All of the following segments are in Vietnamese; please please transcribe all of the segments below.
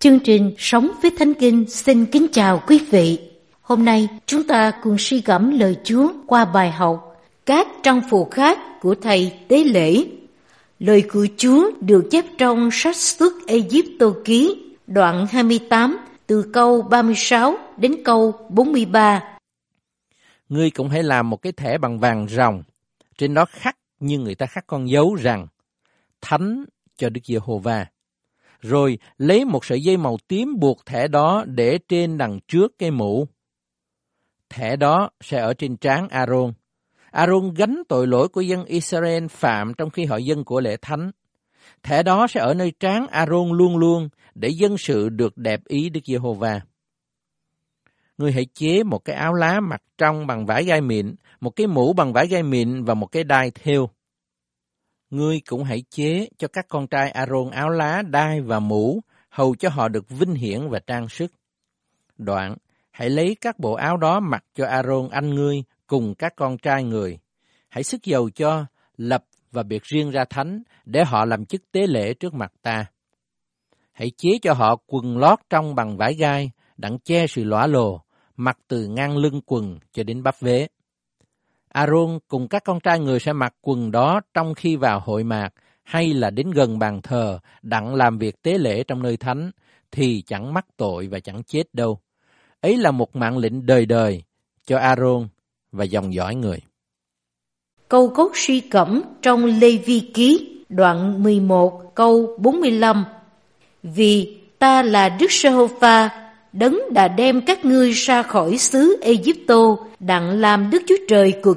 Chương trình Sống với Thánh Kinh xin kính chào quý vị. Hôm nay chúng ta cùng suy gẫm lời Chúa qua bài học Các trang phục khác của thầy tế lễ. Lời của Chúa được chép trong sách Xuất Ê-díp-tô ký, đoạn 28, từ câu 36 đến câu 43. Ngươi cũng hãy làm một cái thẻ bằng vàng ròng, trên đó khắc như người ta khắc con dấu rằng Thánh cho Đức Giê-hô-va. Rồi lấy một sợi dây màu tím buộc thẻ đó để trên đằng trước cái mũ. Thẻ đó sẽ ở trên trán A-rôn. A-rôn gánh tội lỗi của dân Israel phạm trong khi họ dâng của lễ thánh. Thẻ đó sẽ ở nơi trán A-rôn luôn luôn để dân sự được đẹp ý Đức Giê-hô-va. Ngươi hãy chế một cái áo lá mặc trong bằng vải gai mịn, một cái mũ bằng vải gai mịn và một cái đai thêu. Ngươi cũng hãy chế cho các con trai A-rôn áo lá, đai và mũ, hầu cho họ được vinh hiển và trang sức. Đoạn, hãy lấy các bộ áo đó mặc cho A-rôn anh ngươi cùng các con trai người. Hãy xức dầu cho, lập và biệt riêng ra thánh, để họ làm chức tế lễ trước mặt ta. Hãy chế cho họ quần lót trong bằng vải gai, đặng che sự lõa lồ, mặc từ ngang lưng quần cho đến bắp vế. A-rôn cùng các con trai người sẽ mặc quần đó trong khi vào hội mạc hay là đến gần bàn thờ đặng làm việc tế lễ trong nơi thánh thì chẳng mắc tội và chẳng chết đâu. Ấy là một mạng lệnh đời đời cho A-rôn và dòng dõi người. Câu cốt suy gẫm trong Lê-vi ký đoạn 11 câu 45. Vì ta là Đức Giê-hô-va, Đấng đã đem các ngươi ra khỏi xứ Ê-díp-tô, đặng làm Đức Chúa Trời của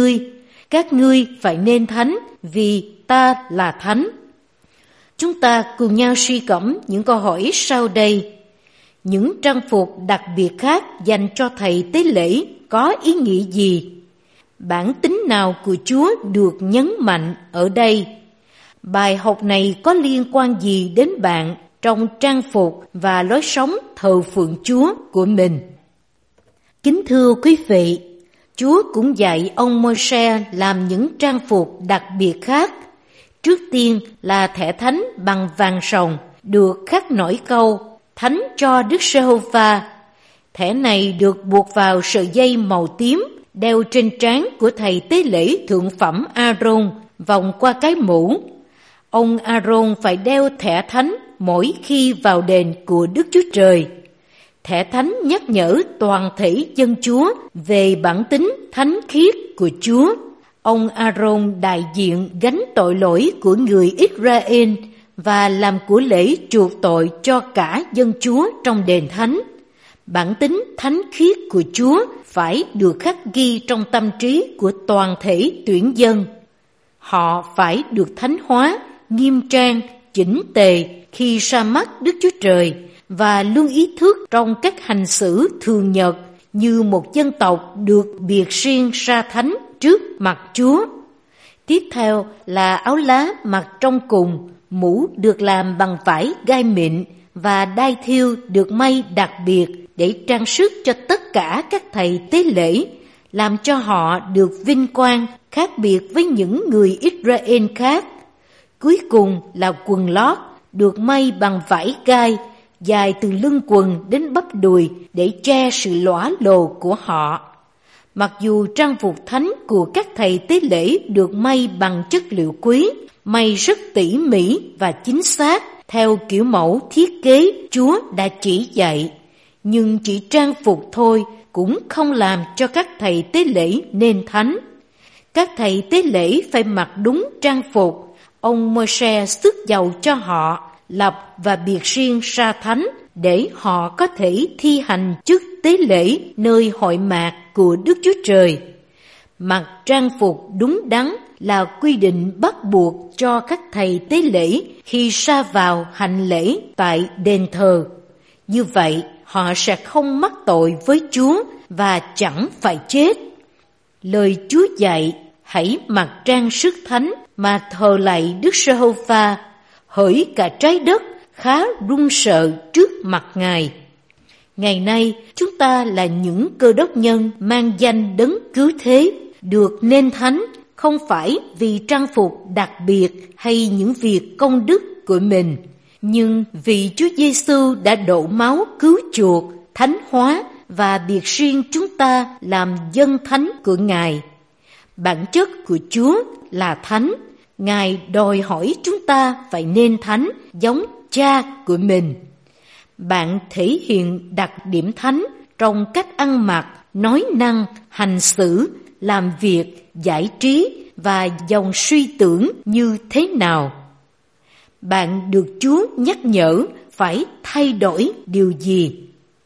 các ngươi phải nên thánh, vì ta là thánh. Chúng ta cùng nhau suy gẫm những câu hỏi sau đây. Những trang phục đặc biệt khác dành cho thầy tế lễ có ý nghĩa gì? Bản tính nào của Chúa được nhấn mạnh ở đây? Bài học này có liên quan gì đến bạn trong trang phục và lối sống thờ phượng Chúa của mình? Kính thưa quý vị, Chúa cũng dạy ông Môi-se làm những trang phục đặc biệt khác. Trước tiên là thẻ thánh bằng vàng ròng được khắc nổi câu Thánh cho Đức Giê-hô-va. Thẻ này được buộc vào sợi dây màu tím đeo trên trán của thầy tế lễ thượng phẩm A-rôn vòng qua cái mũ. Ông A-rôn phải đeo thẻ thánh mỗi khi vào đền của Đức Chúa Trời. Thẻ thánh nhắc nhở toàn thể dân Chúa về bản tính thánh khiết của Chúa. Ông A-rôn đại diện gánh tội lỗi của người Israel và làm của lễ chuộc tội cho cả dân Chúa trong đền thánh. Bản tính thánh khiết của Chúa phải được khắc ghi trong tâm trí của toàn thể tuyển dân. Họ phải được thánh hóa, nghiêm trang, chỉnh tề khi ra mắt Đức Chúa Trời và luôn ý thức trong cách hành xử thường nhật như một dân tộc được biệt riêng ra thánh trước mặt Chúa. Tiếp theo là áo lá mặc trong cùng, mũ được làm bằng vải gai mịn và đai thêu được may đặc biệt để trang sức cho tất cả các thầy tế lễ, làm cho họ được vinh quang khác biệt với những người Israel khác. Cuối cùng là quần lót được may bằng vải gai, dài từ lưng quần đến bắp đùi để che sự lõa lồ của họ. Mặc dù trang phục thánh của các thầy tế lễ được may bằng chất liệu quý, may rất tỉ mỉ và chính xác theo kiểu mẫu thiết kế Chúa đã chỉ dạy, nhưng chỉ trang phục thôi cũng không làm cho các thầy tế lễ nên thánh. Các thầy tế lễ phải mặc đúng trang phục. Ông Môi-se xức dầu cho họ, lập và biệt riêng ra thánh để họ có thể thi hành chức tế lễ nơi hội mạc của Đức Chúa Trời. Mặc trang phục đúng đắn là quy định bắt buộc cho các thầy tế lễ khi ra vào hành lễ tại đền thờ. Như vậy, họ sẽ không mắc tội với Chúa và chẳng phải chết. Lời Chúa dạy, hãy mặc trang sức thánh mà thờ lạy Đức Giê-hô-va, hỡi cả trái đất khá run sợ trước mặt Ngài. Ngày nay, chúng ta là những Cơ Đốc nhân mang danh Đấng Cứu Thế, được nên thánh không phải vì trang phục đặc biệt hay những việc công đức của mình, Nhưng vì Chúa Giêsu đã đổ máu cứu chuộc, thánh hóa và biệt riêng chúng ta làm dân thánh của Ngài. Bản chất của Chúa là thánh. Ngài đòi hỏi chúng ta phải nên thánh giống Cha của mình. Bạn thể hiện đặc điểm thánh trong cách ăn mặc, nói năng, hành xử, làm việc, giải trí và dòng suy tưởng như thế nào? Bạn được Chúa nhắc nhở phải thay đổi điều gì?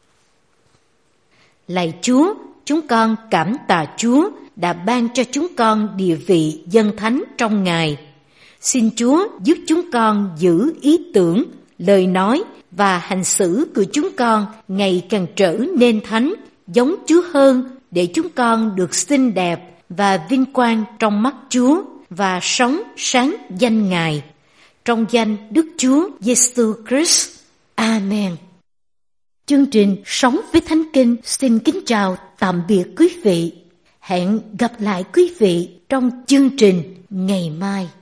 Lạy Chúa, chúng con cảm tạ Chúa đã ban cho chúng con địa vị dân thánh trong Ngài. Xin Chúa giúp chúng con giữ ý tưởng, lời nói và hành xử của chúng con ngày càng trở nên thánh, giống Chúa hơn, để chúng con được xinh đẹp và vinh quang trong mắt Chúa và sống sáng danh Ngài. Trong danh Đức Chúa Giêsu Christ. Amen. Chương trình Sống với Thánh Kinh xin kính chào tạm biệt quý vị. Hẹn gặp lại quý vị trong chương trình ngày mai.